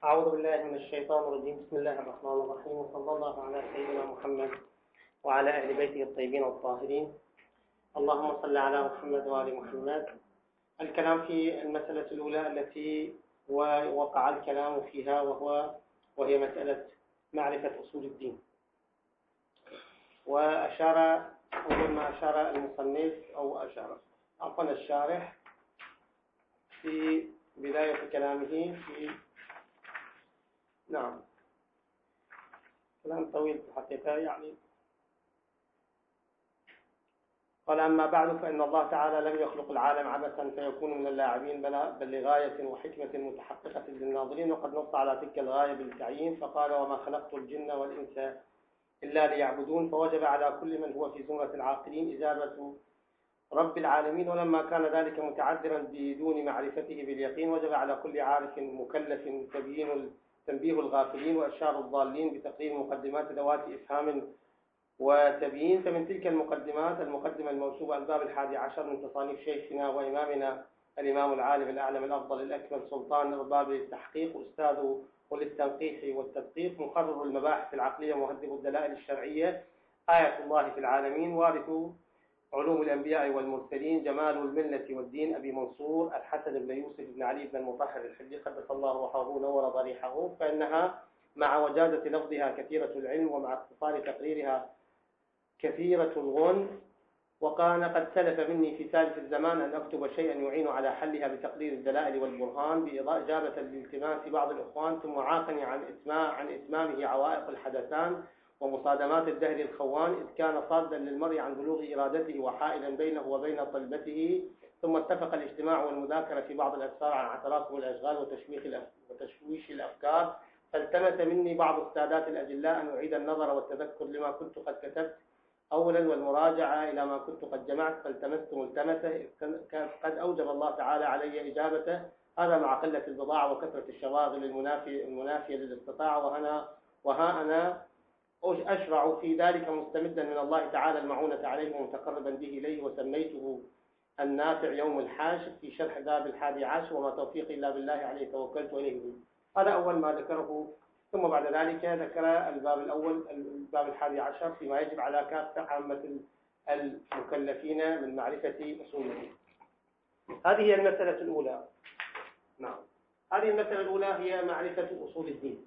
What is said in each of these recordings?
أعوذ بالله من الشيطان الرجيم. بسم الله الرحمن الرحيم، وصلى الله على سيدنا محمد وعلى أهل بيته الطيبين الطاهرين. اللهم صل على محمد وآل محمد. الكلام في المسألة الأولى التي وقع الكلام فيها وهي مسألة معرفة أصول الدين. وأشار أول ما أشار المصنف أو أشار عفوا الشارح في بداية كلامه كلام طويل في الحقيقة قال: أما بعد، فإن الله تعالى لم يخلق العالم عبثا فيكون من اللاعبين، بل لغاية وحكمة متحققة للناظرين، وقد نص على تلك الغاية بالتعيين فقال: وما خلقت الجن والإنس إلا ليعبدون. فوجب على كل من هو في زمرة العاقلين إجابة رب العالمين، ولما كان ذلك متعذرا بدون معرفته باليقين وجب على كل عارف مكلف تنبيه الغافلين وإرشاد الضالين بتقرير مقدمات ذوات إفهام وتبيين. فمن تلك المقدمات المقدمة الموسوبة الباب 11 من تصانيف شيخنا وإمامنا الإمام العالم الأعلم الأفضل الأكمل سلطان الباب للتحقيق أستاذ وللتنقيح والتدقيق، مقرر المباحث العقلية مهذب الدلائل الشرعية، آية الله في العالمين، وارث علوم الأنبياء والمرسلين، جمال الملة والدين، أبي منصور الحسن بن يوسف بن علي بن المطهر الحلي قدس الله روحه نور ضريحه. فإنها مع وجادة لفظها كثيرة العلم، ومع اختصار تقريرها كثيرة الغن، وكان قد سلف مني في ثالث الزمان أن أكتب شيئا يعين على حلها بتقرير الدلائل والبرهان بإجابة لالتماس بعض الإخوان، ثم عاقني عن إتمامه عوائق الحدثان ومصادمات الدهر الخوان، إذ كان صادا للمرء عن بلوغ إرادته وحائلا بينه وبين طلبته. ثم اتفق الاجتماع والمذاكرة في بعض الأسفار عن تراكم الأشغال وتشويش الأفكار، فالتمس مني بعض السادات الأجلاء أن أعيد النظر والتذكر لما كنت قد كتبت أولا، والمراجعة إلى ما كنت قد جمعت، فالتمست ملتمسه كان قد أوجب الله تعالى علي إجابته، هذا مع قلة البضاعة وكثرة الشواغل المنافية للاستطاعة، وها أنا أشرع في ذلك مستمدا من الله تعالى المعونة عليه ومتقربا به إليه، وسميته النافع يوم الحاشر في شرح باب 11، وما توفيقي إلا بالله عليه توكلت وإليه. هذا أول ما ذكره. ثم بعد ذلك ذكر الباب الأول الباب 11 فيما يجب على كافة عامة المكلفين من معرفة أصول الدين. هذه هي المسألة الأولى. هذه المسألة الأولى هي معرفة أصول الدين.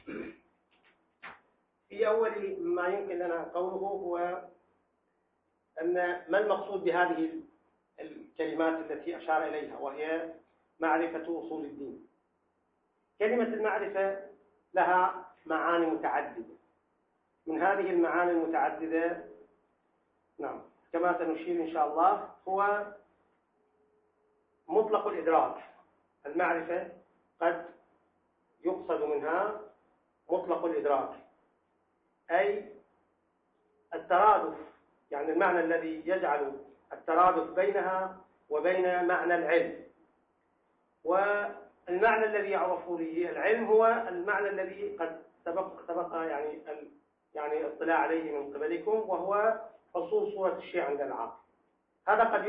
في أول ما يمكن لنا قوله هو أن ما المقصود بهذه الكلمات التي أشار إليها، وهي معرفة أصول الدين. كلمة المعرفة لها معاني متعددة. من هذه المعاني المتعددة كما سنشير إن شاء الله هو مطلق الإدراك. المعرفة قد يقصد منها مطلق الإدراك، أي الترادف، يعني المعنى الذي يجعل الترادف بينها وبين معنى العلم. والمعنى الذي يعرف به العلم هو المعنى الذي قد سبق يعني اطلاع عليه من قبلكم، وهو حصول صورة الشيء عند العاقل. هذا قد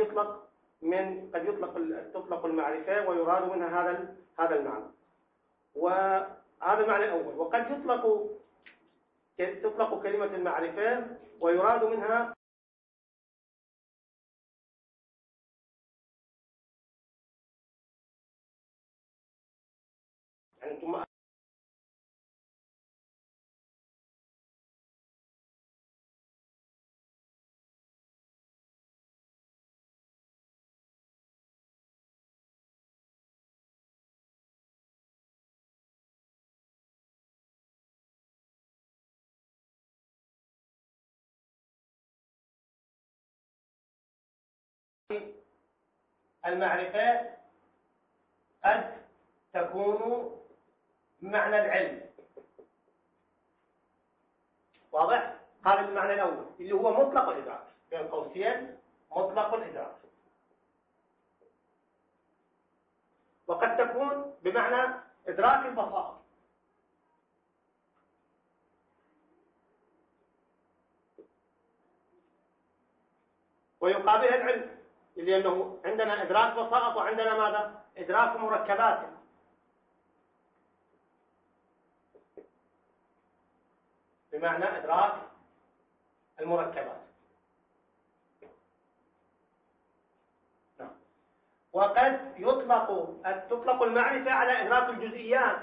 تطلق المعرفة ويراد منها هذا المعنى، وهذا المعنى الأول. وقد تطلق كلمة المعرفة ويراد منها ثم المعرفة قد تكون بمعنى العلم. واضح؟ هذا المعنى الأول اللي هو مطلق الإدراك، بين قوسين مطلق الإدراك. وقد تكون بمعنى إدراك البصائر، ويقابلها العلم، لأنه عندنا إدراك بصائر وعندنا ماذا؟ إدراك مركبات. بمعنى إدراك المركبات. وقد تطلق المعرفة على إدراك الجزئيات،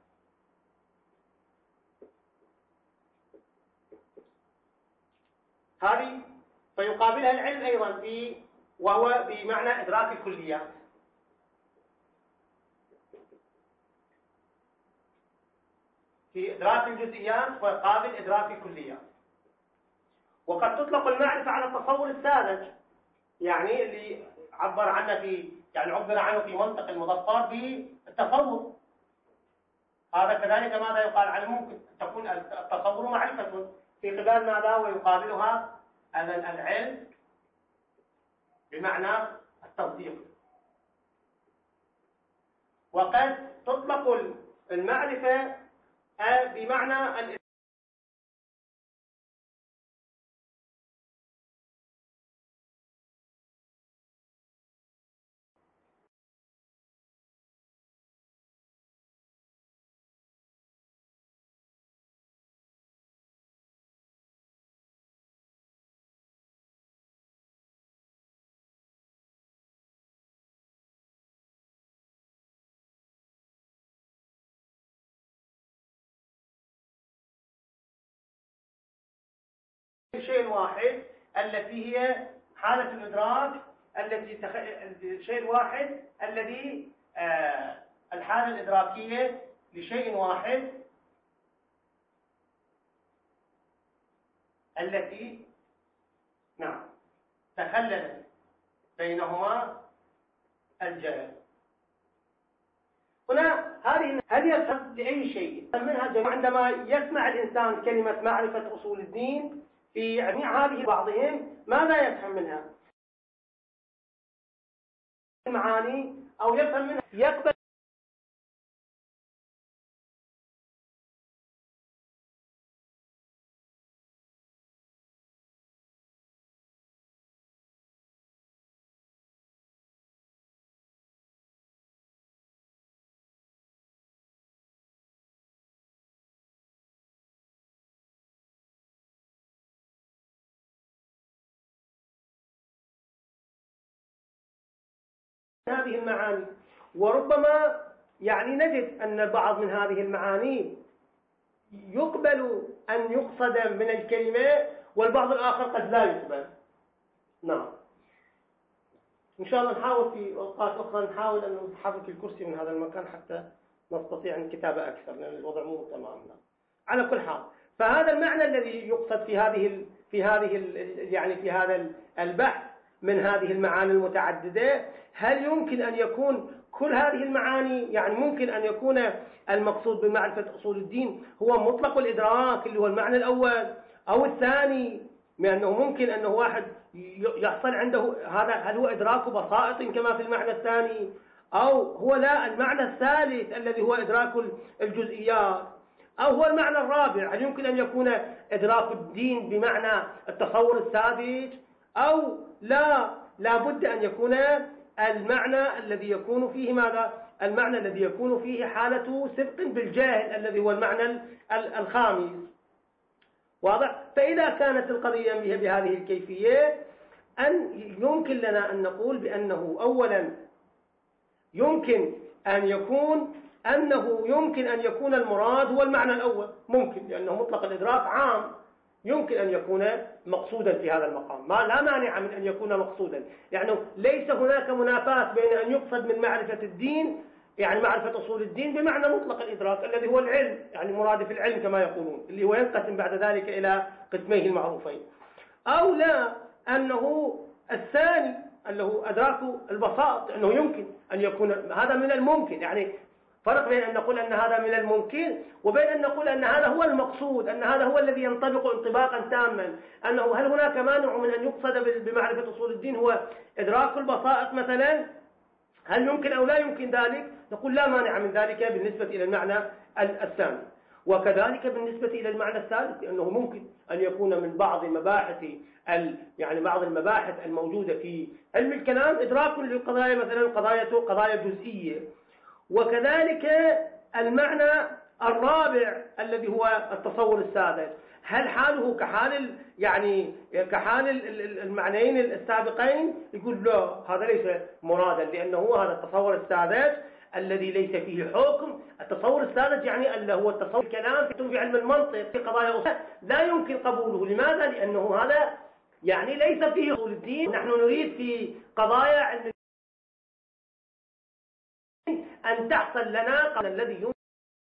هذه فيقابلها العلم أيضا وهو بمعنى إدراك الكليات. في إدراك الجزئيات ويقابل إدراك الكليات. وقد تطلق المعرفة على التصور الساذج، يعني اللي عبر عنه في منطق المظفر بالتصور. هذا كذلك ماذا يقال عنه؟ ممكن تكون التصور معرفة في قبال ماذا؟ ويقابلها العلم بمعنى التصديق. وقد تطلق المعرفة بمعنى الشيء الواحد التي هي حالة الإدراك الشيء الواحد الذي الحالة الإدراكية لشيء واحد التي تخلل بينهما الجهل. هنا هل يفهم لأي شيء منها؟ عندما يسمع الإنسان كلمة معرفة أصول الدين في جميع هذه بعضهم ماذا يفهم منها؟ المعاني أو يفهم منها يقبل هذه المعاني. وربما نجد أن بعض من هذه المعاني يقبل أن يقصد من الكلمة، والبعض الآخر قد لا يقبل. إن شاء الله نحاول في أوقات أخرى نحاول أن نحرك الكرسي من هذا المكان حتى نستطيع الكتابة أكثر، لأن الوضع مو تمام. على كل حال، فهذا المعنى الذي يقصد في هذا البحث من هذه المعاني المتعددة. هل يمكن أن يكون كل هذه المعاني ممكن أن يكون المقصود بمعرفة أصول الدين هو مطلق الإدراك اللي هو المعنى الأول أو الثاني، لأنه ممكن أنه واحد يحصل عنده هذا، هل هو إدراك بسائط كما في المعنى الثاني، أو هو لا المعنى الثالث الذي هو إدراك الجزئيات، أو هو المعنى الرابع، هل يمكن أن يكون إدراك الدين بمعنى التصور الساذج، أو لا بد أن يكون المعنى الذي يكون فيه ماذا؟ المعنى الذي يكون فيه حالة سبق بالجاهل الذي هو المعنى الخامس. واضح؟ فإذا كانت القضية بهذه الكيفية يمكن لنا أن نقول بأنه أولا يمكن أن يكون المراد هو المعنى الأول، ممكن، لأنه مطلق الإدراك عام، يمكن أن يكون مقصودا في هذا المقام، لا مانع من أن يكون مقصودا. ليس هناك منافاة بين أن يقصد من معرفة الدين معرفة أصول الدين بمعنى مطلق الإدراك الذي هو العلم، مرادف العلم كما يقولون، اللي هو ينقسم بعد ذلك إلى قسميه المعروفين، أو لا أنه الثاني اللي هو أدراك البساط، أنه يمكن أن يكون هذا من الممكن. فرق بين أن نقول أن هذا من الممكن وبين أن نقول أن هذا هو المقصود، أن هذا هو الذي ينطبق انطباقا تاما، أنه هل هناك مانع من أن يقصد بمعرفة أصول الدين هو إدراك البسائط مثلا؟ هل يمكن أو لا يمكن ذلك؟ نقول لا مانع من ذلك بالنسبة إلى المعنى الثاني. وكذلك بالنسبة إلى المعنى الثالث، أنه ممكن أن يكون من بعض مباحث بعض المباحث الموجودة في علم الكلام إدراك للقضايا مثلا قضايا جزئية. وكذلك المعنى الرابع الذي هو التصور السادس، هل حاله كحال يعني كحال المعنيين السابقين؟ يقول لا، هذا ليس مرادا، لأنه هذا التصور السادس الذي ليس فيه حكم. التصور السادس يعني اللي هو التصور الكلام في علم المنطق في قضايا أصول لا يمكن قبوله. لماذا؟ لأنه هذا يعني ليس فيه أصول الدين. نحن نريد في قضايا علم أن تحصل لنا قبل الذي يمكن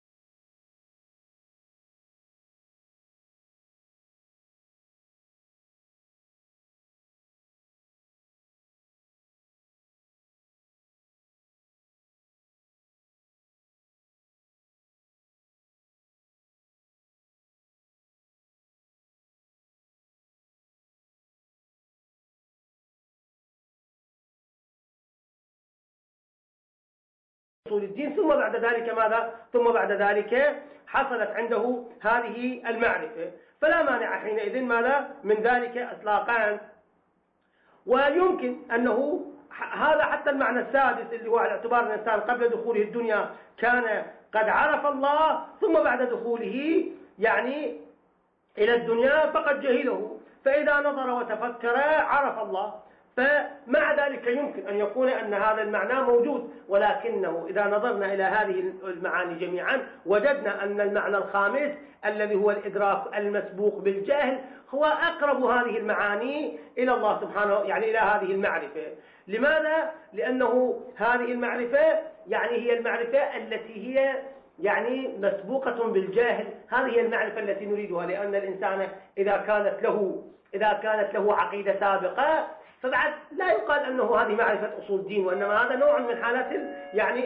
أصول الدين. ثم بعد ذلك ماذا؟ ثم بعد ذلك حصلت عنده هذه المعرفة، فلا مانع حينئذ ماذا من ذلك إطلاقا. ويمكن أنه هذا حتى المعنى السادس اللي هو على اعتبار الإنسان قبل دخوله الدنيا كان قد عرف الله، ثم بعد دخوله يعني إلى الدنيا فقد جهله، فإذا نظر وتفكر عرف الله. فمع ذلك يمكن أن يكون أن هذا المعنى موجود، ولكنه إذا نظرنا إلى هذه المعاني جميعا وجدنا أن المعنى الخامس الذي هو الإدراك المسبوق بالجهل هو أقرب هذه المعاني إلى الله سبحانه، يعني إلى هذه المعرفة. لماذا؟ لأنه هذه المعرفة يعني هي المعرفة التي هي يعني مسبوقة بالجاهل. هذه هي المعرفة التي نريدها، لأن الإنسان إذا كانت له عقيدة سابقة فبعد لا يقال أنه هذه معرفة أصول الدين، وإنما هذا نوع من حالات يعني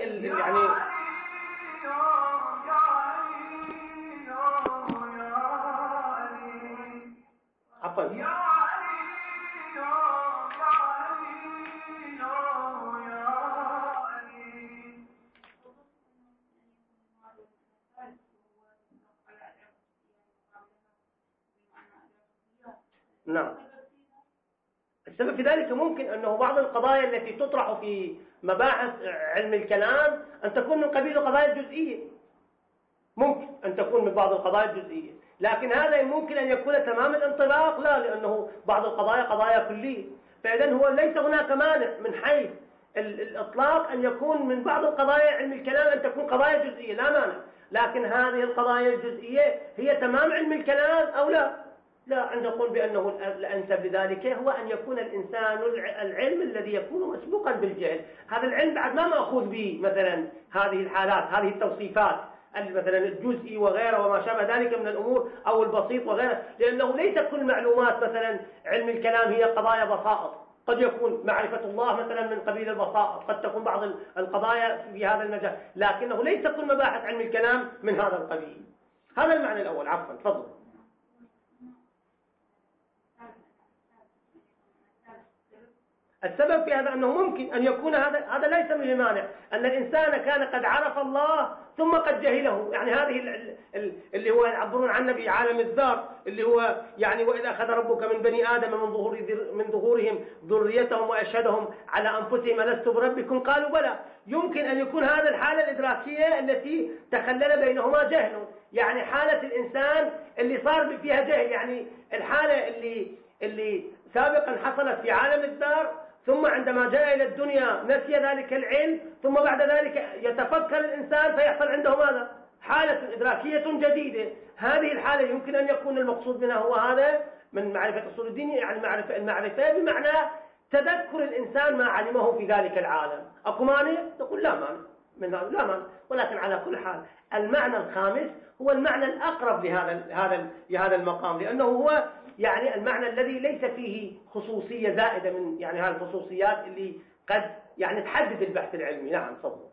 عفوا نعم. السبب في ذلك ممكن أنه بعض القضايا التي تطرح في مباحث علم الكلام أن تكون من قبيل القضايا الجزئية، ممكن أن تكون من بعض القضايا الجزئية، لكن هذا ممكن أن يكون تمام الانطلاق لا، لأنه بعض القضايا قضايا كلية. فإذن هو ليس هناك مانع من حيث الإطلاق أن يكون من بعض القضايا علم الكلام أن تكون قضايا جزئية، لا مانع. لكن هذه القضايا الجزئية هي تمام علم الكلام أو لا؟ لا، أن نقول بأنه الأنسب لذلك هو أن يكون الإنسان العلم الذي يكون مسبوقا بالجهل. هذا العلم بعد ما مأخوذ به مثلا هذه الحالات، هذه التوصيفات مثلا الجزئي وغيره وما شابه ذلك من الأمور أو البسيط وغيره، لأنه ليس كل معلومات مثلا علم الكلام هي قضايا بسائط. قد يكون معرفة الله مثلا من قبيل البسائط، قد تكون بعض القضايا في هذا المجال، لكنه ليس كل مباحث علم الكلام من هذا القبيل. هذا المعنى الأول. عفوا تفضل. السبب في هذا أنه ممكن أن يكون هذا ليس من مانع، أن الإنسان كان قد عرف الله ثم قد جهله. يعني هذه اللي هو يعبرون عنه بعالم الذر، اللي هو يعني وإذا أخذ ربك من بني آدم من ظهورهم ذريتهم وأشهدهم على أنفسهم ألست بربكم قالوا بلى. يمكن أن يكون هذا الحالة الإدراكية التي تخلل بينهما جهل، يعني حالة الإنسان اللي صار فيها جهل، يعني الحالة اللي سابقا حصلت في عالم الذر، ثم عندما جاء إلى الدنيا نسي ذلك العلم، ثم بعد ذلك يتفكر الإنسان فيحصل عنده ماذا؟ حالة إدراكية جديدة. هذه الحالة يمكن أن يكون المقصود منها هو هذا من معرفة أصول الدين، يعني المعرفة بمعنى تذكر الإنسان ما علمه في ذلك العالم. أكو مانع؟ نقول لا مانع من هذا، لا مانع. ولكن على كل حال المعنى الخامس هو المعنى الأقرب لهذا المقام، لأنه هو يعني المعنى الذي ليس فيه خصوصية زائدة من يعني هذه الخصوصيات اللي قد يعني تحدد البحث العلمي. نعم تفضل.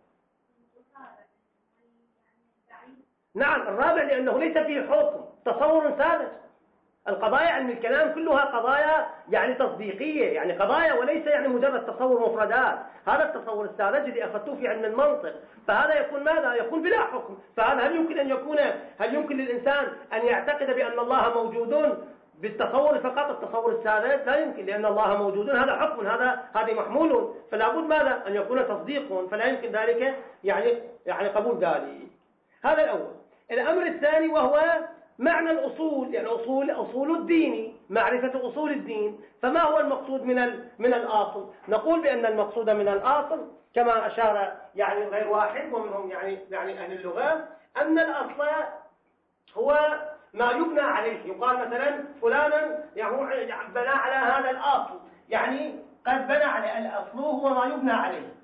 نعم الرابع لأنه ليس فيه حكم، تصور ثابت. القضايا علم الكلام كلها قضايا يعني تصديقية، يعني قضايا وليس يعني مجرد تصور مفردات. هذا التصور الساذج الذي أخذتوه في علم المنطق، فهذا يكون ماذا؟ يكون بلا حكم. فهذا هل يمكن للإنسان أن يعتقد بأن الله موجود بالتصور فقط؟ التصور الساذج لا يمكن، لأن الله موجود هذا حكم، هذا محمول، فلا بد ماذا؟ أن يكون تصديق، فلا يمكن ذلك يعني قبول ذلك. هذا الأول. الأمر الثاني وهو معنى الأصول، يعني أصول الدين، معرفة أصول الدين. فما هو المقصود من الأصل؟ نقول بأن المقصود من الأصل كما أشار يعني غير واحد ومنهم يعني أهل اللغة، أن الأصل هو ما يبنى عليه. يقال مثلا فلانا بنى على هذا الأصل، يعني قد بنى على الأصل هو ما يبنى عليه،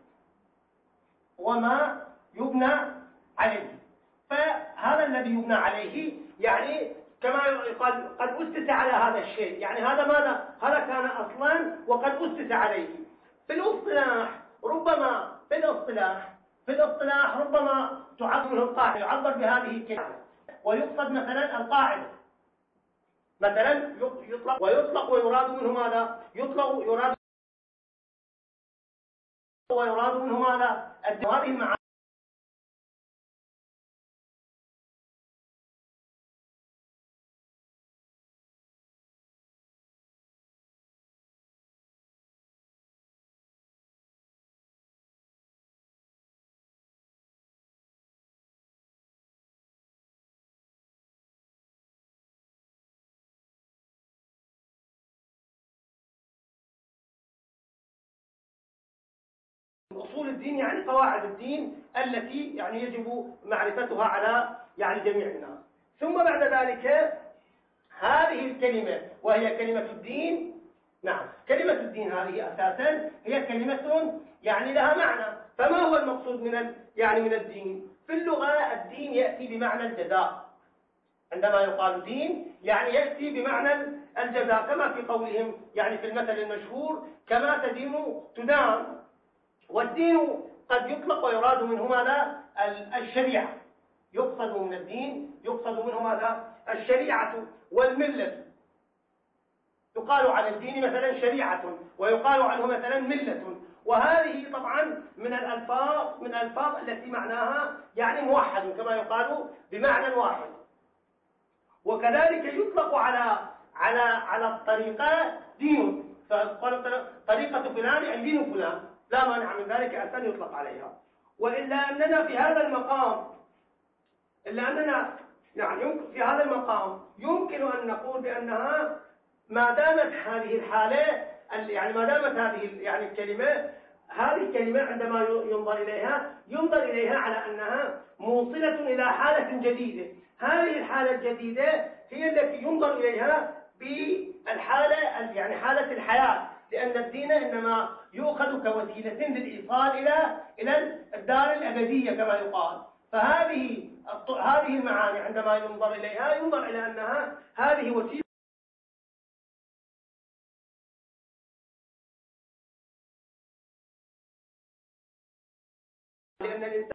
وما يبنى عليه. فهذا الذي يبنى عليه يعني كما يقال قد أسس على هذا الشيء، يعني هذا ماذا؟ هذا كان أصلا وقد أسس عليه. في الاصطلاح ربما في الاصطلاح ربما تعبر القاعدة، يعبر بهذه الكلمة ويقصد مثلا القاعدة، مثلا يطلق ويطلق ويراد منه ماذا؟ يطلق يراد ويراد منه ماذا؟ هذه المعاني. أصول الدين يعني قواعد الدين التي يعني يجب معرفتها على يعني جميع الناس. ثم بعد ذلك هذه الكلمة وهي كلمة الدين، نعم كلمة الدين هذه أساسا هي كلمة يعني لها معنى. فما هو المقصود من الدين؟ في اللغة الدين يأتي بمعنى الجزاء. عندما يقال دين يعني يأتي بمعنى الجزاء، كما في قولهم يعني في المثل المشهور كما تدين تدان. والدين قد يطلق ويراد منه ماذا؟ الشريعة. يقصد من الدين يقصد منه ماذا؟ الشريعة والملة. يقال على الدين مثلا شريعة ويقال عنه مثلا ملة، وهذه طبعا من الألفاظ التي معناها يعني موحد كما يقال بمعنى واحد. وكذلك يطلق على الطريقة دين، طريقة فلان يعني دين فلان، لا مانع من ذلك أن يطلق عليها. وإلا أننا في هذا المقام يمكن أن نقول بأنها ما دامت هذه الحالة يعني ما دامت هذه يعني هذه الكلمة عندما ينظر إليها على أنها موصلة إلى حالة جديدة. هذه الحالة الجديدة هي التي ينظر إليها بالحالة يعني حالة الحياة، لأن الدين إنما يؤخذ كوسيلة للإيصال إلى الدار الأبدية كما يقال. فهذه المعاني عندما ينظر إليها ينظر إلى أنها هذه وسيلة، لأن الإنسان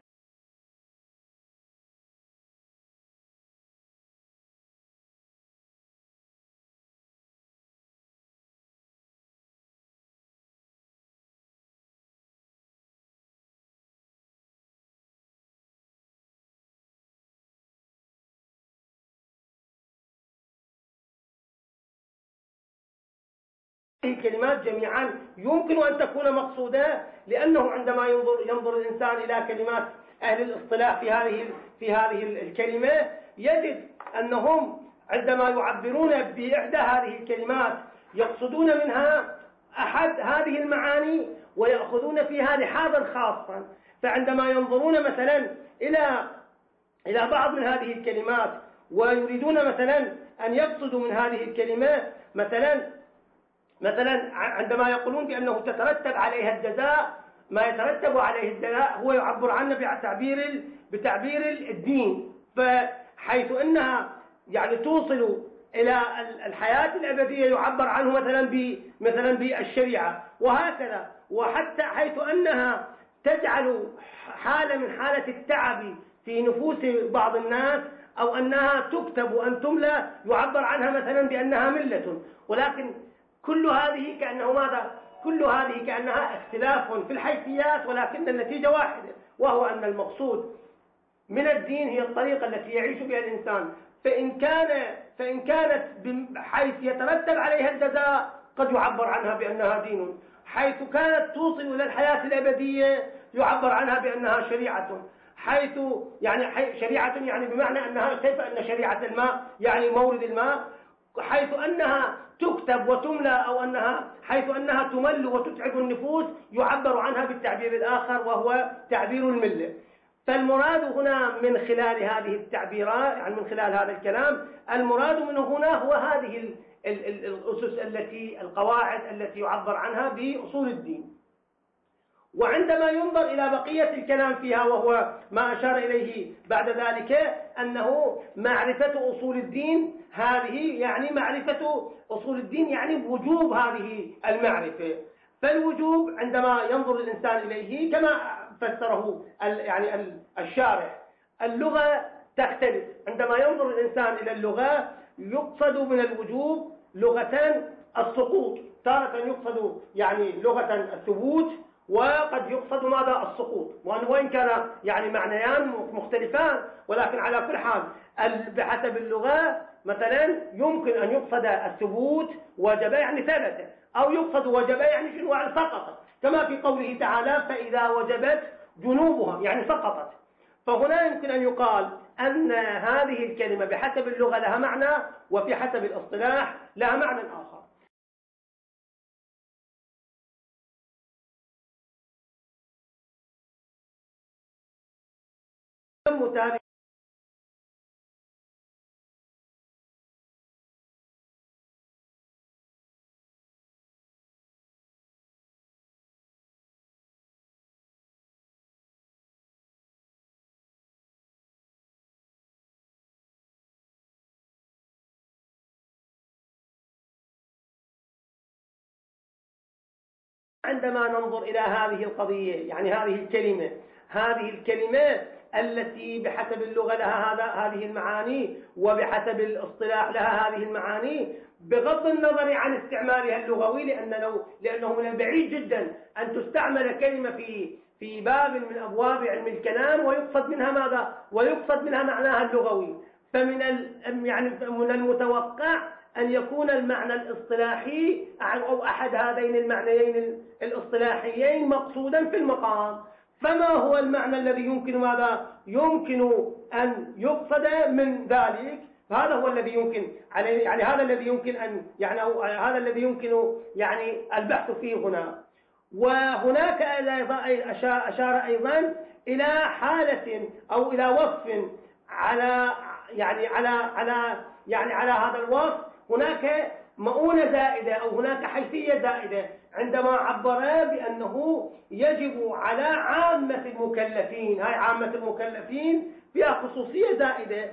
هذه الكلمات جميعا يمكن أن تكون مقصودة، لأنه عندما ينظر الإنسان إلى كلمات أهل الاصطلاح في هذه الكلمة يجد أنهم عندما يعبرون بإحدى هذه الكلمات يقصدون منها أحد هذه المعاني ويأخذون فيها لحاظا خاصا. فعندما ينظرون مثلا إلى بعض من هذه الكلمات ويريدون مثلا أن يقصدوا من هذه الكلمة مثلا عندما يقولون بأنه تترتب عليها الجزاء، ما يترتب عليه الجزاء هو يعبر عنه بتعبير الدين، فحيث أنها يعني توصل إلى الحياة الأبدية يعبر عنه مثلا بالشريعة، وهكذا. وحتى حيث أنها تجعل حالة من حالة التعب في نفوس بعض الناس أو أنها تكتب وأن تملى يعبر عنها مثلا بأنها ملة. ولكن كل هذه كأنها اختلاف في الحيثيات، ولكن النتيجة واحدة، وهو أن المقصود من الدين هي الطريقة التي يعيش بها الإنسان. فإن كانت حيث يترتب عليها الجزاء قد يعبر عنها بأنها دين، حيث كانت توصل إلى الحياة الأبدية يعبر عنها بأنها شريعة، حيث يعني شريعة يعني بمعنى أنها كيف أن شريعة الماء يعني مورد الماء، حيث أنها تكتب وتملى، أو أنها حيث أنها تمل وتتعب النفوس يعبر عنها بالتعبير الآخر وهو تعبير الملة. فالمراد هنا من خلال هذه التعبيرات، يعني من خلال هذا الكلام، المراد منه هنا هو هذه الأسس القواعد التي يعبر عنها بأصول الدين. وعندما ينظر إلى بقية الكلام فيها وهو ما أشار إليه بعد ذلك، أنه معرفة أصول الدين هذه يعني معرفة أصول الدين يعني وجوب هذه المعرفة. فالوجوب عندما ينظر الإنسان إليه كما فسره يعني الشارح، اللغة تختلف. عندما ينظر الإنسان إلى اللغة يقصد من الوجوب لغة السقوط، تارة يقصد يعني لغة الثبوت، وقد يقصد ماذا؟ السقوط. وإن كان يعني معنيان مختلفان، ولكن على كل حال بحسب اللغة مثلا يمكن أن يقصد الثبوت وجب يعني ثبت، أو يقصد وجب يعني شنو سقطت، كما في قوله تعالى فإذا وجبت جنوبها يعني سقطت. فهنا يمكن أن يقال أن هذه الكلمة بحسب اللغة لها معنى، وفي حسب الاصطلاح لها معنى آخر. عندما ننظر إلى هذه القضية يعني هذه الكلمة التي بحسب اللغة لها هذه المعاني، وبحسب الاصطلاح لها هذه المعاني، بغض النظر عن استعمالها اللغوي، لأنه من البعيد جدا أن تستعمل كلمة في باب من أبواب علم الكلام ويقصد منها ماذا؟ ويقصد منها معناها اللغوي. من المتوقع أن يكون المعنى الاصطلاحي أو أحد هذين المعنيين الاصطلاحيين مقصودا في المقام. فما هو المعنى الذي يمكن أن يقصد من ذلك؟ هذا هو الذي يمكن يعني هذا الذي يمكن أن هذا الذي يمكن البحث فيه هنا. وهناك أشار أيضا إلى حالة أو إلى وصف على هذا الوصف هناك مؤونة زائدة أو هناك حيثية زائدة، عندما عبر بأنه يجب على عامة المكلفين، هاي عامة المكلفين فيها خصوصية زائدة.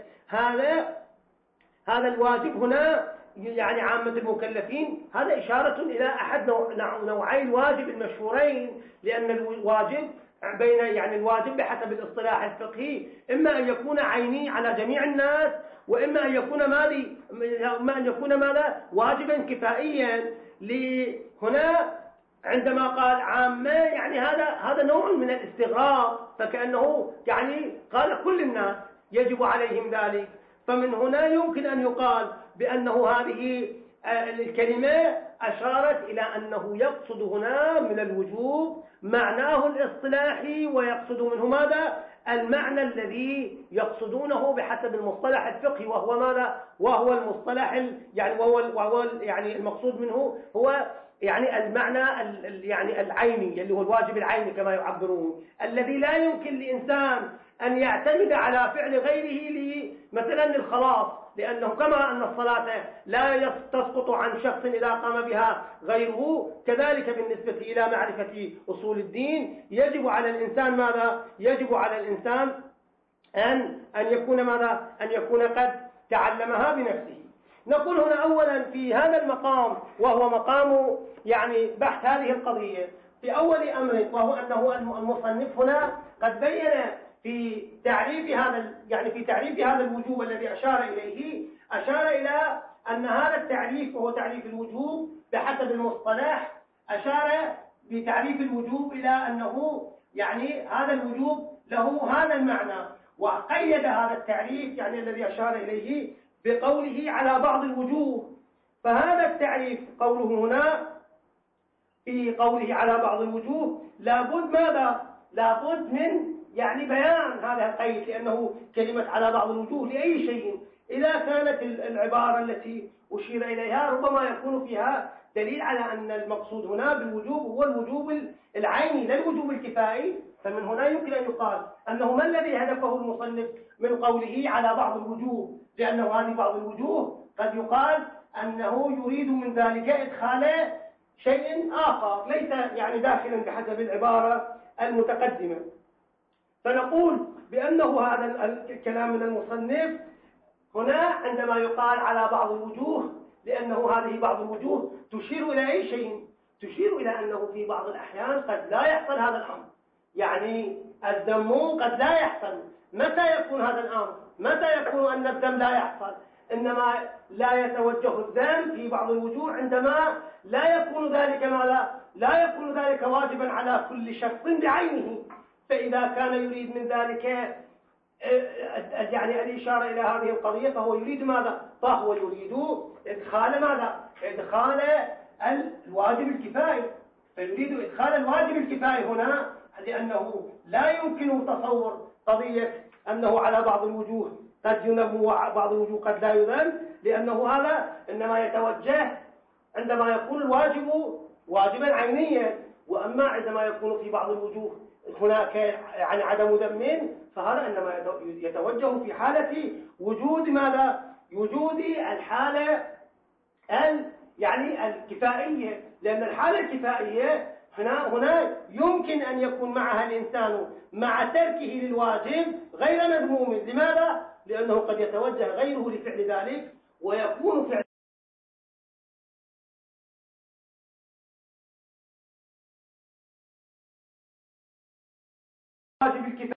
هذا الواجب هنا عامة المكلفين، هذا إشارة إلى أحد نوعي الواجب المشهورين، لأن الواجب الواجب بحسب الاصطلاح الفقهي إما أن يكون عيني على جميع الناس، وإما أن يكون ماذا واجبا كفائيا. هنا عندما قال عامة هذا نوع من الاستغراق، فكأنه قال كل الناس يجب عليهم ذلك. فمن هنا يمكن أن يقال بأنه هذه الكلمة أشارت إلى أنه يقصد هنا من الوجوب معناه الاصطلاحي، ويقصد منه ماذا؟ المعنى الذي يقصدونه بحسب المصطلح الفقهي، وهو ماذا؟ وهو المصطلح وهو المقصود منه هو المعنى العيني، اللي هو الواجب العيني كما يعبرون، الذي لا يمكن لإنسان أن يعتمد على فعل غيره مثلا الخلاص، لأنه كما أن الصلاة لا تسقط عن شخص إذا قام بها غيره، كذلك بالنسبة إلى معرفة أصول الدين يجب على الإنسان ماذا؟ يجب على الإنسان أن يكون ماذا؟ أن يكون قد تعلمها بنفسه. نقول هنا أولا في هذا المقام، وهو مقام بحث هذه القضية، في أول أمر، وهو أنه المصنف هنا قد بين في تعريف هذا الوجوب الذي أشار إليه، أشار إلى أن هذا التعريف وهو تعريف الوجوب بحسب المصطلح، أشار بتعريف الوجوب إلى أنه هذا الوجوب له هذا المعنى، وقيد هذا التعريف الذي أشار إليه بقوله على بعض الوجوب. فهذا التعريف قوله هنا في قوله على بعض الوجوب لابد ماذا؟ لابد من يعني بيان هذا القيد، لأنه كلمة على بعض الوجوه لأي شيء إذا كانت العبارة التي أشير إليها ربما يكون فيها دليل على أن المقصود هنا بالوجوب هو الوجوب العيني لا الوجوب الكفائي، فمن هنا يمكن أن يقال أنه ما الذي هدفه المصنف من قوله على بعض الوجوه، لأنه هذه بعض الوجوه قد يقال أنه يريد من ذلك إدخال شيء آخر ليس يعني داخلا بحسب العبارة المتقدمة. فنقول بأنه هذا الكلام من المصنف هنا عندما يقال على بعض الوجوه، لأنه هذه بعض الوجوه تشير إلى أي شيء؟ تشير إلى أنه في بعض الأحيان قد لا يحصل هذا الأمر، يعني الذم قد لا يحصل. متى يكون هذا الأمر؟ متى يكون أن الذم لا يحصل؟ إنما لا يتوجه الذم في بعض الوجوه عندما لا يكون ذلك ماذا؟ لا يكون ذلك واجبا على كل شخص بعينه، فإذا كان يريد من ذلك يعني الإشارة إلى هذه القضية فهو يريد ماذا؟ فهو يريد إدخال ماذا؟ إدخال الواجب الكفائي، فيريد إدخال الواجب الكفائي هنا، لأنه لا يمكن تصور قضية أنه على بعض الوجوه قد يذم وبعض الوجوه قد لا يذم، لأنه هذا إنما يتوجه عندما يكون الواجب واجبا عينيا، وأما عندما يكون في بعض الوجوه هناك يعني عدم ذم فهذا إنما يتوجه في حالة وجود ماذا؟ وجود الحالة يعني الكفائية، لأن الحالة الكفائية هنا يمكن أن يكون معها الإنسان مع تركه للواجب غير مذموم. لماذا؟ لأنه قد يتوجه غيره لفعل ذلك ويكون فعل واجب الكفاية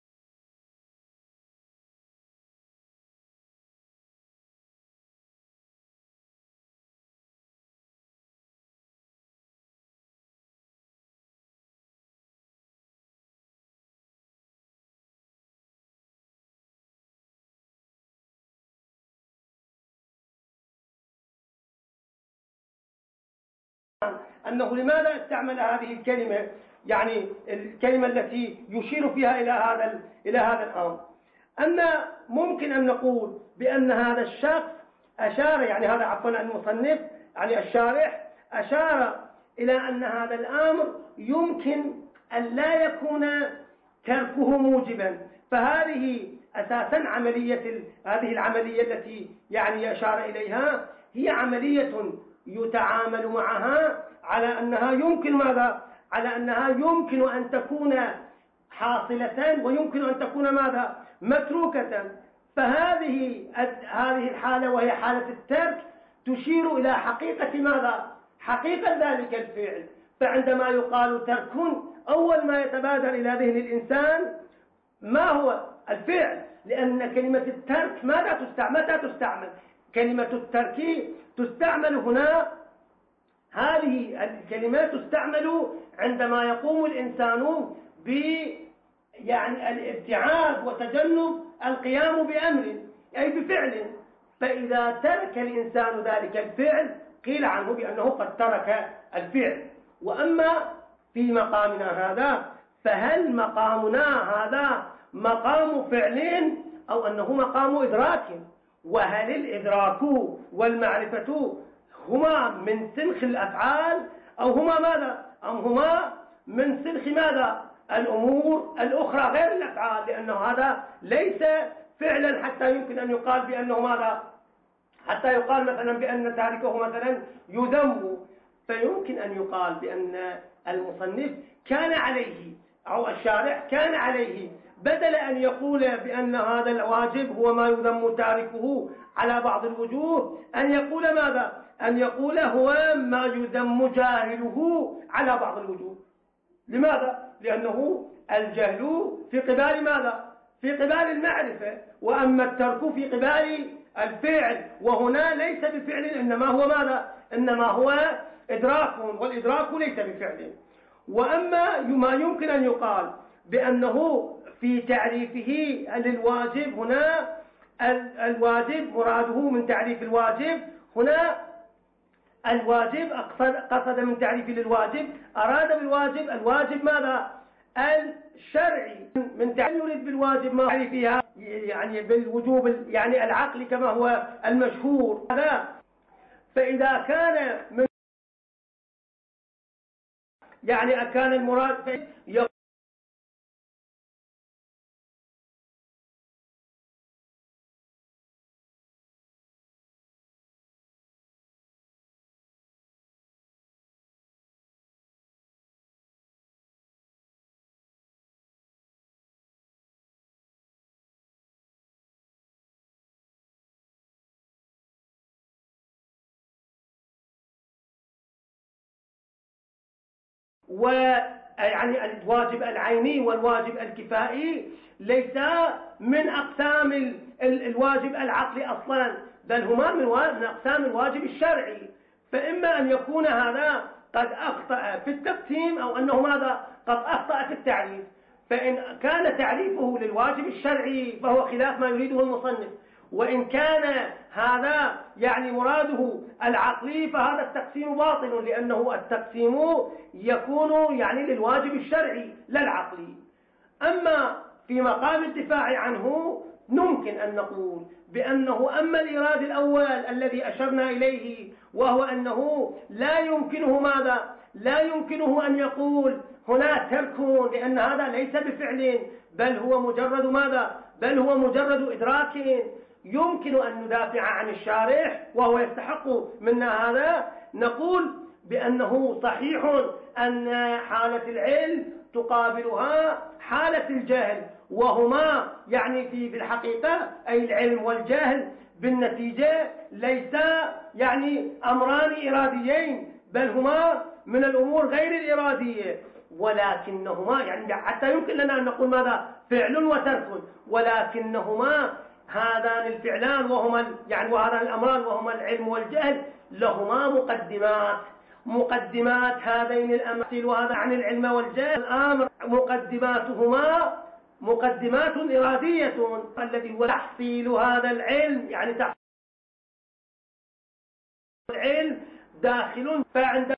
أنه لماذا استعمل هذه الكلمة، يعني الكلمة التي يشير فيها إلى هذا الأمر. أما ممكن أن نقول بأن هذا الشخص أشار، يعني هذا عفوا المصنف يعني الشارح أشار إلى أن هذا الأمر يمكن أن لا يكون تركه موجبا، فهذه أساسا هذه العملية التي يعني أشار إليها هي عملية يتعامل معها على أنها يمكن ماذا؟ على أنها يمكن أن تكون حاصلة ويمكن أن تكون ماذا؟ متروكة. فهذه الحالة وهي حالة الترك تشير إلى حقيقة ماذا؟ حقيقة ذلك الفعل. فعندما يقال ترك أول ما يتبادر إلى ذهن الإنسان ما هو الفعل، لأن كلمة الترك متى تستعمل؟ كلمة الترك تستعمل هنا، هذه الكلمات تستعمل عندما يقوم الإنسان يعني الابتعاد وتجنب القيام بأمر أي بفعل، فإذا ترك الإنسان ذلك الفعل قيل عنه بأنه قد ترك الفعل. وأما في مقامنا هذا فهل مقامنا هذا مقام فعل أو أنه مقام إدراك؟ وهل الإدراك والمعرفة هما من سلخ الأفعال أو هما ماذا؟ أم هما من سلخ ماذا؟ الأمور الأخرى غير الأفعال، لأنه هذا ليس فعلا حتى يمكن أن يقال بأنه ماذا؟ حتى يقال مثلا بأن تاركه مثلا يذم. فيمكن أن يقال بأن المصنف كان عليه أو الشارح كان عليه بدل أن يقول بأن هذا الواجب هو ما يذم تاركه على بعض الوجوه أن يقول ماذا؟ أن يقول هو ما يذم جاهله على بعض الوجوه. لماذا؟ لأنه الجهل في قبال ماذا؟ في قبال المعرفة، وأما الترك في قبال الفعل، وهنا ليس بفعل إنما هو ماذا؟ إنما هو إدراك، والإدراك ليس بفعل. وأما ما يمكن أن يقال بأنه في تعريفه للواجب هنا الواجب مراده من تعريف الواجب هنا الواجب قصد من تعريف للواجب أراد بالواجب الواجب ماذا؟ الشرعي من تعريف يريد بالواجب ما يعني فيها يعني بالوجوب يعني العقل كما هو المشهور هذا. فإذا كان من يعني كان المراد ويعني الواجب العيني والواجب الكفائي ليس من أقسام الواجب العقلي أصلا، بل هما من أقسام الواجب الشرعي. فإما أن يكون هذا قد أخطأ في التقسيم أو أنه ماذا قد أخطأ في التعريف. فإن كان تعريفه للواجب الشرعي فهو خلاف ما يريده المصنف، وإن كان هذا يعني مراده العقلي فهذا التقسيم باطل، لأنه التقسيم يكون يعني للواجب الشرعي لا العقلي. أما في مقام الدفاع عنه ممكن أن نقول بأنه أما الإيراد الأول الذي أشرنا إليه، وهو أنه لا يمكنه ماذا؟ لا يمكنه أن يقول هنا ترك، لأن هذا ليس بفعل بل هو مجرد ماذا؟ بل هو مجرد إدراك. يمكن أن ندافع عن الشارح وهو يستحق منا هذا، نقول بأنه صحيح أن حالة العلم تقابلها حالة الجهل، وهما يعني في الحقيقة أي العلم والجهل بالنتيجة ليس يعني أمران إراديين، بل هما من الأمور غير الإرادية، ولكنهما يعني حتى يمكن لنا أن نقول ماذا؟ فعل وترك، ولكنهما هذان الفعلان وهما يعني وهذان الأمران وهما العلم والجهل لهما مقدمات هذين الأمرين، وهذا عن العلم والجهل الأمر مقدماتهما مقدمات إرادية، الذي هو تحصيل هذا العلم يعني تحصيل العلم داخل. فعند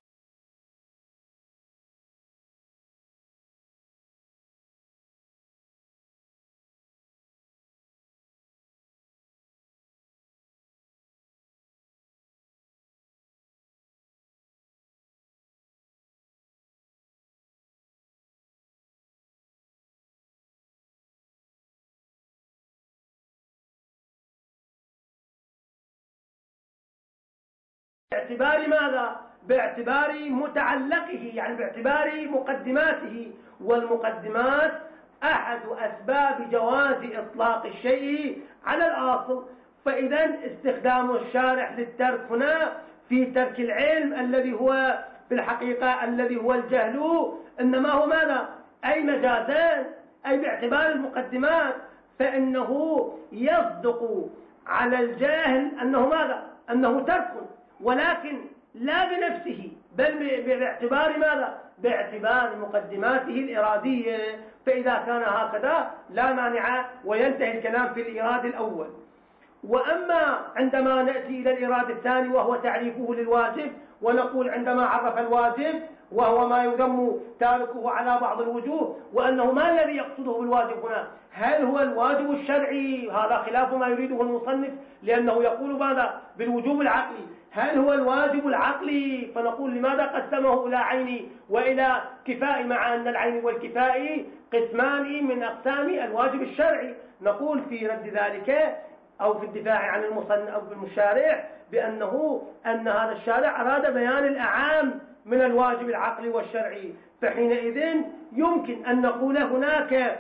باعتبار ماذا؟ باعتبار متعلقه، يعني باعتبار مقدماته، والمقدمات أحد أسباب جواز إطلاق الشيء على الأصل. فإذا استخدام الشارح للترك هنا في ترك العلم الذي هو في الحقيقة الذي هو الجهل إنما هو ماذا؟ أي مجازان، أي باعتبار المقدمات، فإنه يصدق على الجاهل أنه ماذا؟ أنه ترك، ولكن لا بنفسه بل باعتبار ماذا؟ باعتبار مقدماته الإرادية. فإذا كان هكذا لا مانع وينتهي الكلام في الإيراد الأول. وأما عندما نأتي إلى الإيراد الثاني وهو تعريفه للواجب، ونقول عندما عرف الواجب وهو ما يذم تاركه على بعض الوجوه، وأنه ما الذي يقصده بالواجب هنا؟ هل هو الواجب الشرعي؟ هذا خلاف ما يريده المصنف، لأنه يقول ماذا؟ بالوجوب العقلي. هل هو الواجب العقلي؟ فنقول لماذا قسمه إلى عيني وإلى كفائي، مع أن العين والكفائي قسمان من أقسام الواجب الشرعي؟ نقول في رد ذلك أو في الدفاع عن المصنف أو المشارع أن هذا الشارع أراد بيان الأعام من الواجب العقلي والشرعي. فحينئذ يمكن أن نقول هناك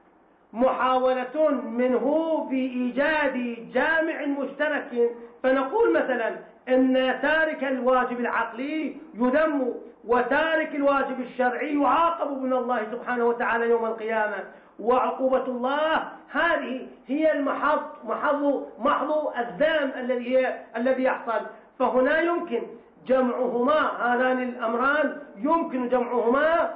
محاولة منه في إيجاد جامع مشترك، فنقول مثلا إن تارك الواجب العقلي يذم، وتارك الواجب الشرعي يعاقب من الله سبحانه وتعالى يوم القيامة، وعقوبة الله هذه هي محض الذم الذي يحصل. فهنا يمكن جمعهما، هذان الأمران يمكن جمعهما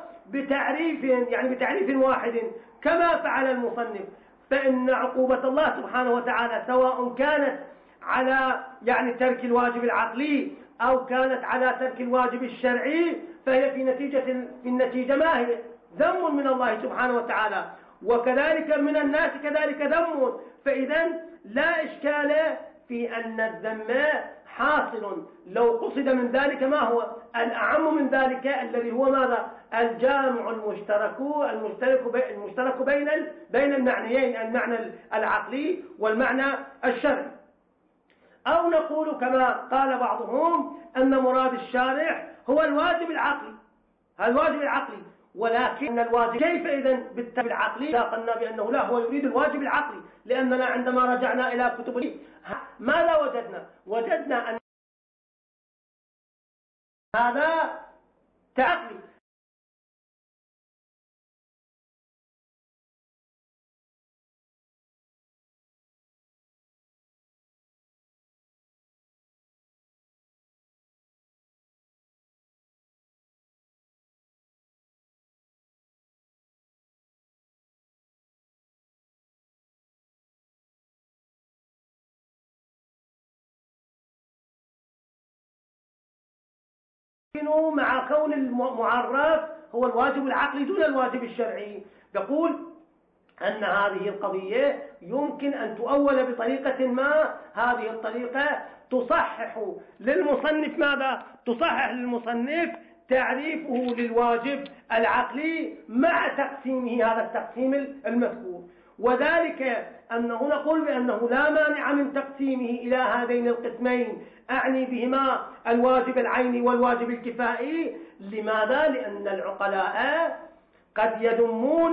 بتعريف واحد كما فعل المصنف. فإن عقوبة الله سبحانه وتعالى سواء كانت على ترك الواجب العقلي أو كانت على ترك الواجب الشرعي، فهي في النتيجة ما هي؟ ذم من الله سبحانه وتعالى، وكذلك من الناس كذلك ذم. فإذا لا إشكال في أن الذم حاصل لو قصد من ذلك ما هو الأعم من ذلك الذي هو ماذا؟ الجامع المشترك بين المعنيين، المعنى العقلي والمعنى الشرعي. أو نقول كما قال بعضهم أن مراد الشارع هو الواجب العقلي، ولكن الواجب كيف إذن بالتالي العقلي؟ لا قلنا بأنه لا، هو يريد الواجب العقلي، لأننا عندما رجعنا إلى كتب ماذا وجدنا أن هذا تعقلي. مع كون المعرف هو الواجب العقلي دون الواجب الشرعي. يقول أن هذه القضية يمكن أن تؤول بطريقة ما، هذه الطريقة تصحح للمصنف ماذا؟ تصحح للمصنف تعريفه للواجب العقلي مع تقسيمه هذا التقسيم المذكور، وذلك أنه نقول بأنه لا مانع من تقسيمه إلى هذين القسمين، أعني بهما الواجب العيني والواجب الكفائي. لماذا؟ لأن العقلاء قد يذمون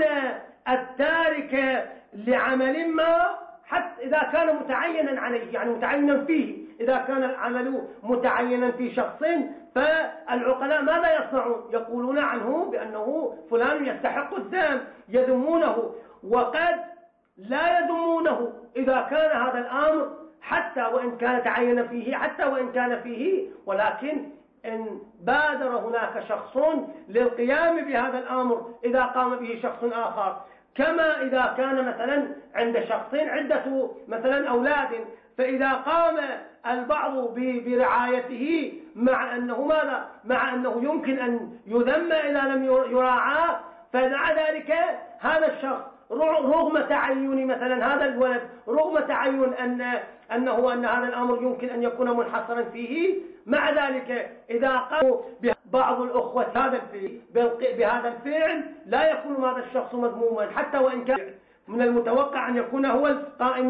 التارك لعمل ما حتى إذا كان متعينا عليه، يعني متعينا فيه، إذا كان العمل متعينا في شخص، فالعقلاء ماذا يصنعون؟ يقولون عنه بأنه فلان يستحق الذم، يذمونه. وقد لا يذمونه إذا كان هذا الأمر حتى وإن كان تعين فيه، حتى وإن كان فيه، ولكن إن بادر هناك شخص للقيام بهذا الأمر إذا قام به شخص آخر، كما إذا كان مثلا عند شخص عدة مثلا أولاد، فإذا قام البعض برعايته مع أنه ماذا؟ مع أنه يمكن أن يذم إذا لم يراعى، فمع ذلك هذا الشخص رغم تعين مثلا هذا الولد، رغم تعين أن هذا الأمر يمكن أن يكون منحصرا فيه، مع ذلك إذا قاموا بعض الأخوة بهذا الفعل لا يكون هذا الشخص مذموما، حتى وإن كان من المتوقع أن يكون هو القائم.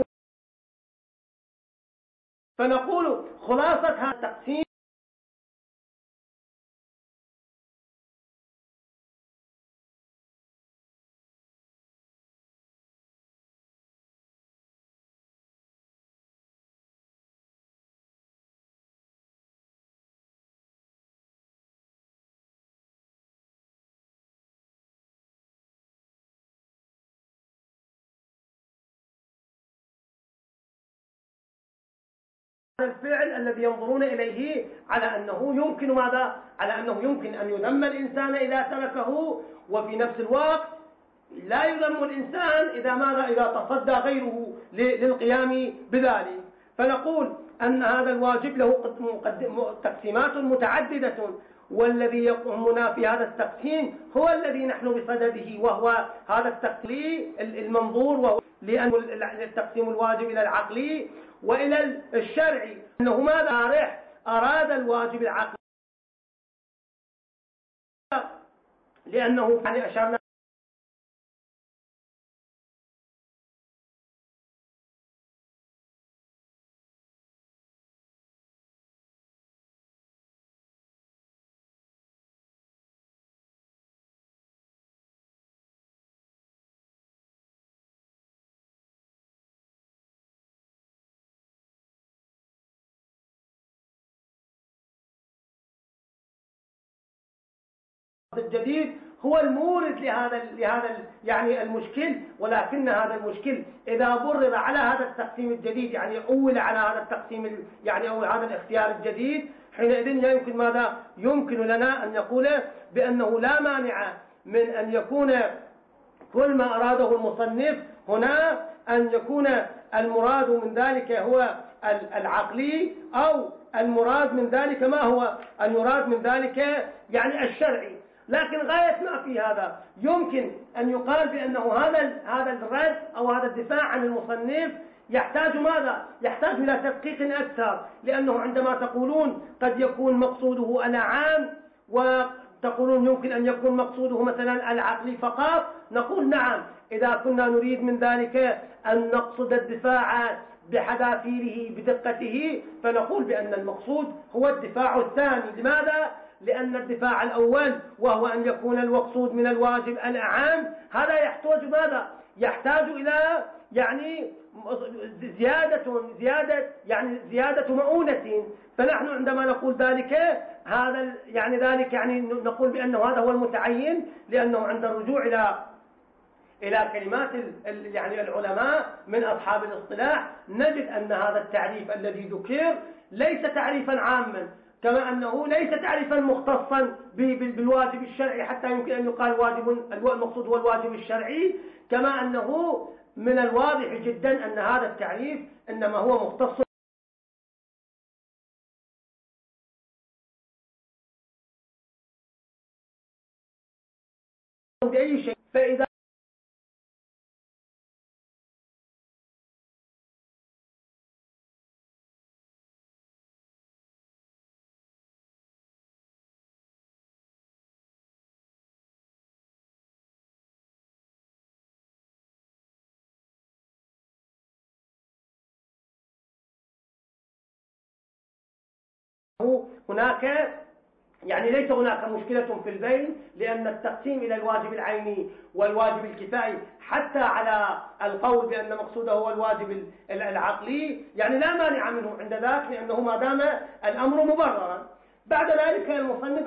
فنقول خلاصة هذا التقسيم الفعل الذي ينظرون إليه على أنه يمكن ماذا؟ على أنه يمكن أن يذم الإنسان إذا تركه، وفي نفس الوقت لا يذم الإنسان إذا ماذا؟ إذا تصدى غيره للقيام بذلك. فنقول أن هذا الواجب له تقسيمات متعددة، والذي يقومنا في هذا التقسيم هو الذي نحن بصدده، وهو هذا التقسيم المنظور، وهو لأن التقسيم الواجب إلى العقلي وإلى الشرعي، أنه ماذا؟ أراد الواجب العقلي لأنه يعني أشرنا الجديد هو المورد لهذا يعني المشكل، ولكن هذا المشكل إذا برر على هذا التقسيم الجديد، يعني أول على هذا التقسيم يعني أو هذا الاختيار الجديد، حينئذ يمكن ماذا؟ يمكن لنا أن نقول بأنه لا مانع من أن يكون كل ما أراده المصنف هنا أن يكون المراد من ذلك هو العقلي، أو المراد من ذلك ما هو؟ المراد من ذلك يعني الشرعي. لكن غاية ما في هذا يمكن أن يقال بأنه هذا الرد أو هذا الدفاع عن المصنف يحتاج ماذا؟ يحتاج إلى تدقيق أكثر، لأنه عندما تقولون قد يكون مقصوده العام وتقولون يمكن أن يكون مقصوده مثلا العقل فقط، نقول نعم، إذا كنا نريد من ذلك أن نقصد الدفاع بحذافيره بدقته فنقول بأن المقصود هو الدفاع الثاني. لماذا؟ لأن الدفاع الأول وهو أن يكون المقصود من الواجب الأعام هذا يحتاج ماذا؟ يحتاج إلى يعني زيادة مؤونة. فنحن عندما نقول ذلك نقول بأنه هذا هو المتعين، لأنه عند الرجوع إلى كلمات العلماء من أصحاب الاصطلاح نجد أن هذا التعريف الذي ذكر ليس تعريفا عاما، كما أنه ليس تعريفا مختصا بالواجب الشرعي حتى يمكن أن يقال المقصود هو الواجب الشرعي، كما أنه من الواضح جدا أن هذا التعريف إنما هو مختص بأي شيء. فإذا هناك ليس هناك مشكلة في البين، لأن التقسيم إلى الواجب العيني والواجب الكفائي حتى على القول بأن مقصوده هو الواجب العقلي لا مانع منه عند ذلك، لأنه ما دام الأمر مبررا. بعد ذلك المصنف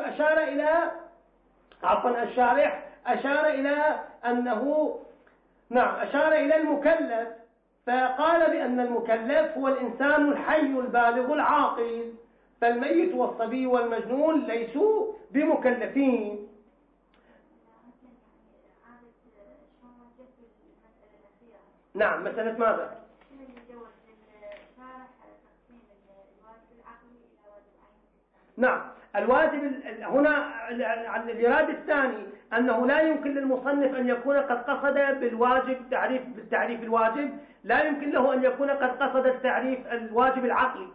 الشارح أشار إلى أنه أشار إلى المكلف، فقال بأن المكلف هو الإنسان الحي البالغ العاقل، فالميت والصبي والمجنون ليسوا بمكلفين. نعم، مسألة ماذا؟ نعم، الواجب هنا الإرادة الثاني أنه لا يمكن للمصنف أن يكون قد قصد بالتعريف الواجب، لا يمكن له أن يكون قد قصد الواجب العقلي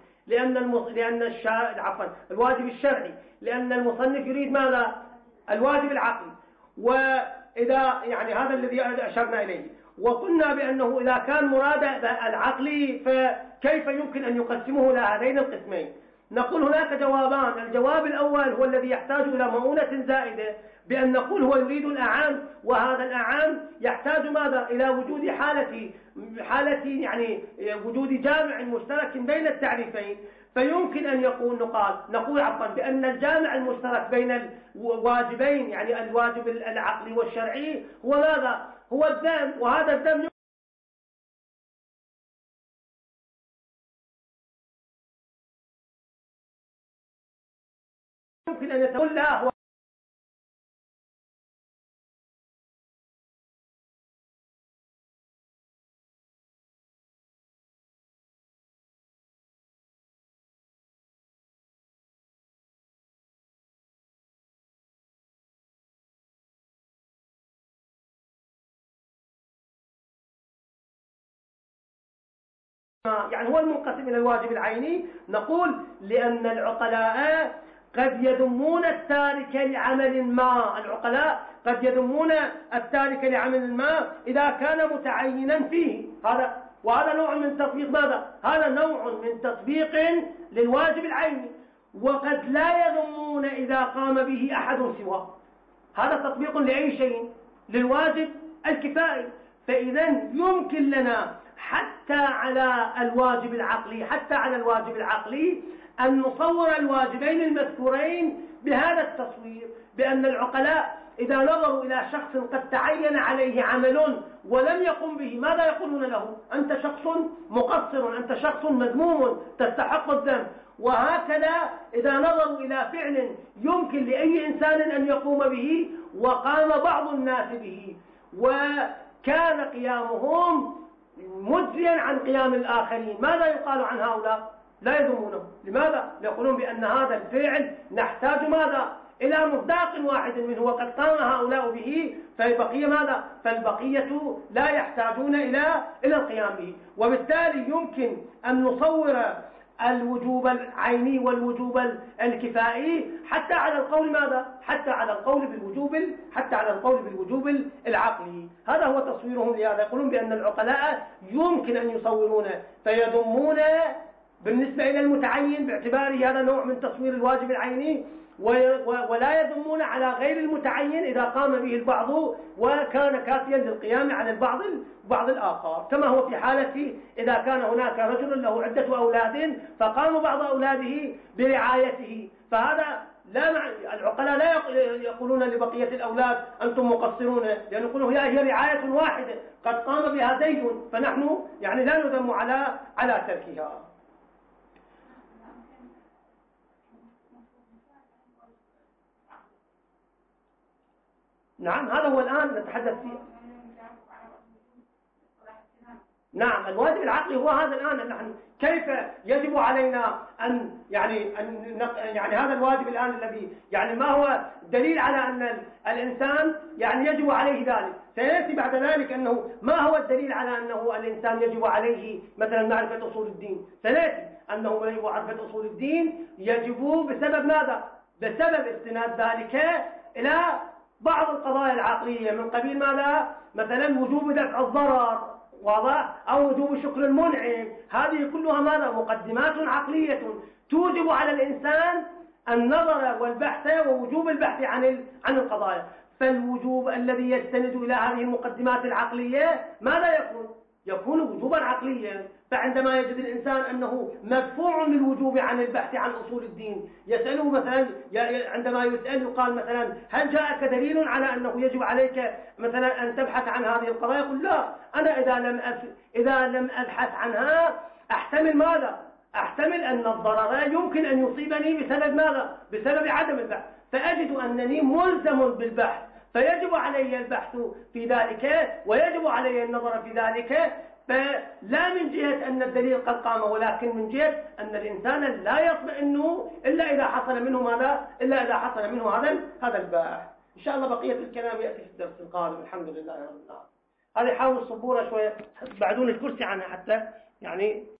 الواجب الشرعي، لأن المصنف يريد ماذا؟ الواجب العقلي. وإذا هذا الذي أشرنا إليه، وقلنا بأنه إذا كان مراد العقلي فكيف يمكن أن يقسمه إلى هذين القسمين؟ نقول هناك جوابان. الجواب الأول هو الذي يحتاج إلى مؤونة زائدة، بأن نقول هو يريد الأعام، وهذا الأعام يحتاج ماذا؟ إلى وجود حالة وجود جامع مشترك بين التعريفين. فيمكن أن نقول بأن الجامع المشترك بين الواجبين الواجب العقلي والشرعي هو ماذا؟ هو الذم، وهذا الذم يمكن أن يتقول له هو المنقسم إلى الواجب العيني. نقول لأن العقلاء قد يذمون التارك لعمل ما، العقلاء قد يذمون التارك لعمل ما إذا كان متعينا فيه، وهذا نوع من تطبيق ماذا؟ هذا نوع من تطبيق للواجب العيني. وقد لا يذمون إذا قام به أحد سواه، هذا تطبيق لأي شيء؟ للواجب الكفائي. فإذا يمكن لنا حتى على الواجب العقلي أن نصور الواجبين المذكورين بهذا التصوير، بأن العقلاء إذا نظروا إلى شخص قد تعين عليه عمل ولم يقم به ماذا يقولون له؟ أنت شخص مقصر، أنت شخص مذموم، تستحق الذنب. وهكذا إذا نظروا إلى فعل يمكن لأي إنسان أن يقوم به وقام بعض الناس به وكان قيامهم مجزيا عن قيام الآخرين، ماذا يقال عن هؤلاء؟ لا يذمونه. لماذا؟ يقولون بأن هذا الفعل نحتاج ماذا؟ إلى مصداق واحد منه وقد قام هؤلاء به، فالبقية ماذا؟ فالبقية لا يحتاجون إلى القيام به. وبالتالي يمكن أن نصور الوجوب العيني والوجوب الكفائي حتى على القول ماذا؟ حتى على القول بالوجوب العقلي. هذا هو تصويرهم لهذا. يقولون بأن العقلاء يمكن أن يصورون فيضمون بالنسبة إلى المتعين باعتباره هذا نوع من تصوير الواجب العيني، ولا يضمون على غير المتعين إذا قام به البعض وكان كافيا للقيام على البعض الآخر، كما هو في حالة إذا كان هناك رجل له عدة أولاد فقام بعض أولاده برعايته، فهذا العقلاء لا يقولون لبقية الأولاد أنتم مقصرون، لأن يقولون هي رعاية واحدة قد قام بها زيد، فنحن يعني لا نذم على تركها. نعم، هذا هو الآن نتحدث فيه. نعم، الواجب العقلي هو هذا الآن. نحن كيف يجب علينا أن يعني هذا الواجب الآن الذي يعني ما هو دليل على أن الإنسان يعني يجب عليه ذلك؟ سيأتي بعد ذلك أنه ما هو الدليل على أنه الإنسان يجب عليه مثلا معرفة أصول الدين؟ سيأتي أنه يجب معرفة أصول الدين يجب بسبب ماذا؟ بسبب استناد ذلك إلى بعض القضايا العقلية من قبيل ماذا؟ مثلا وجوب دفع الضرر، واضح؟ أو وجوب شكر المنعم. هذه كلها ماذا؟ مقدمات عقلية توجب على الإنسان النظر والبحث ووجوب البحث عن القضايا. فالوجوب الذي يستند إلى هذه المقدمات العقلية ماذا يكون؟ يكون وجوبا عقليا. فعندما يجد الإنسان أنه مدفوع للوجوب عن البحث عن أصول الدين، يسأله مثلا عندما يسأل يقال مثلا هل جاءك دليل على أنه يجب عليك مثلا أن تبحث عن هذه القضايا؟ يقول لا، أنا إذا لم أبحث عنها أحتمل ماذا؟ أحتمل أن الضرر يمكن أن يصيبني بسبب ماذا؟ بسبب عدم البحث، فأجد أنني ملزم بالبحث، فيجب علي البحث في ذلك ويجب علي النظر في ذلك. فلا من جهة أن الدليل قد قام، ولكن من جهة أن الإنسان لا يطمئن إلا إذا حصل منه ماذا؟ إلا إذا حصل منه هذا الباحث. إن شاء الله بقية الكلام يأتي في الدرس القادم. الحمد لله رب العالمين. هذه حاول الصبورة شوية بعدون الكرسي عنها حتى يعني